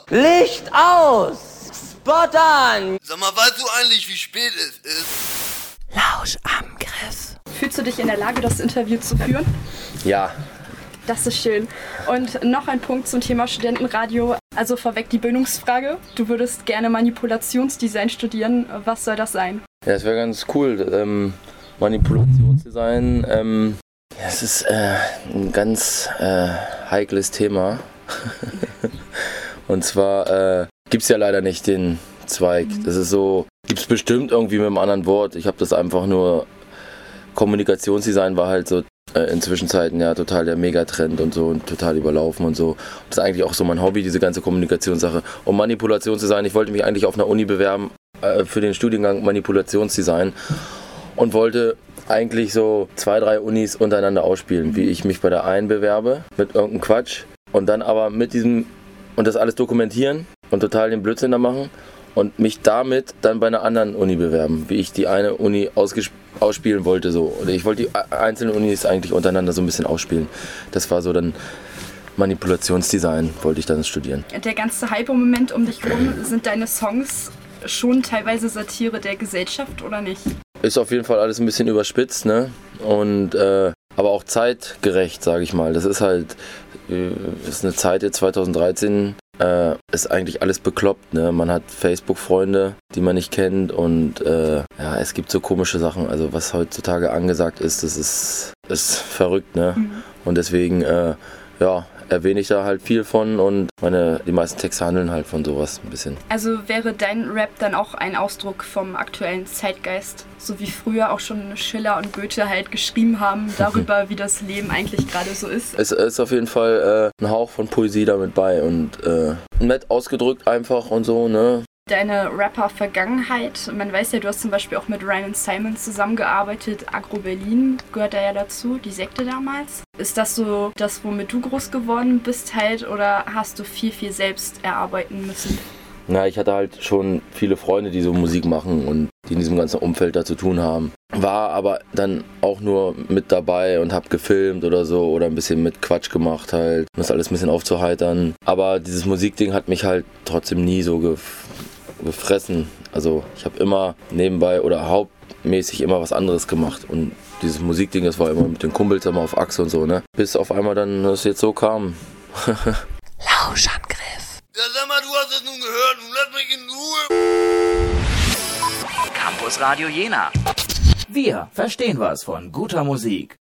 Licht aus! Spot an! Sag mal, weißt du eigentlich, wie spät es ist? Lauschangriff. Fühlst du dich in der Lage, das Interview zu führen? Ja. Das ist schön. Und noch ein Punkt zum Thema Studentenradio. Also vorweg die Bildungsfrage. Du würdest gerne Manipulationsdesign studieren. Was soll das sein? Ja, das wäre ganz cool. Manipulationsdesign, es ist ein ganz heikles Thema. Und zwar gibt es ja leider nicht den Zweig. Das ist so, gibt es bestimmt irgendwie mit einem anderen Wort. Ich habe das einfach nur, Kommunikationsdesign war halt so in Zwischenzeiten ja total der Megatrend und so und total überlaufen und so. Das ist eigentlich auch so mein Hobby, diese ganze Kommunikationssache. Und Manipulationsdesign, ich wollte mich eigentlich auf einer Uni bewerben für den Studiengang Manipulationsdesign und wollte eigentlich so 2, 3 Unis untereinander ausspielen, wie ich mich bei der einen bewerbe mit irgendeinem Quatsch und dann aber mit diesem und das alles dokumentieren und total den Blödsinn da machen und mich damit dann bei einer anderen Uni bewerben, wie ich die eine Uni ausspielen wollte. So. Oder ich wollte die einzelnen Unis eigentlich untereinander so ein bisschen ausspielen. Das war so dann Manipulationsdesign, wollte ich dann studieren. Der ganze Hype im Moment um dich herum, sind deine Songs schon teilweise Satire der Gesellschaft oder nicht? Ist auf jeden Fall alles ein bisschen überspitzt, ne? Und aber auch zeitgerecht, sage ich mal. Das ist halt, ist eine Zeit jetzt 2013, ist eigentlich alles bekloppt, ne? Man hat Facebook-Freunde, die man nicht kennt und ja, es gibt so komische Sachen. Also was heutzutage angesagt ist, das ist verrückt, ne? Und deswegen, ja, erwähne ich da halt viel von und die meisten Texte handeln halt von sowas ein bisschen. Also wäre dein Rap dann auch ein Ausdruck vom aktuellen Zeitgeist, so wie früher auch schon Schiller und Goethe halt geschrieben haben darüber, wie das Leben eigentlich gerade so ist? Es ist auf jeden Fall ein Hauch von Poesie damit bei und nett ausgedrückt einfach und so, ne? Deine Rapper-Vergangenheit, man weiß ja, du hast zum Beispiel auch mit Ryan Simons zusammengearbeitet, Agro Berlin gehört da ja dazu, die Sekte damals. Ist das so das, womit du groß geworden bist halt, oder hast du viel selbst erarbeiten müssen? Na, ich hatte halt schon viele Freunde, die so Musik machen und die in diesem ganzen Umfeld da zu tun haben. War aber dann auch nur mit dabei und hab gefilmt oder so oder ein bisschen mit Quatsch gemacht halt, um das alles ein bisschen aufzuheitern. Aber dieses Musikding hat mich halt trotzdem nie so gefressen. Also ich habe immer nebenbei oder hauptmäßig immer was anderes gemacht und dieses Musikding, das war immer mit den Kumpels immer auf Achse und so, ne? Bis auf einmal dann es jetzt so kam. Lauschangriff. Ja, sag mal, du hast es nun gehört, nun lass mich in Ruhe. Campus Radio Jena. Wir verstehen was von guter Musik.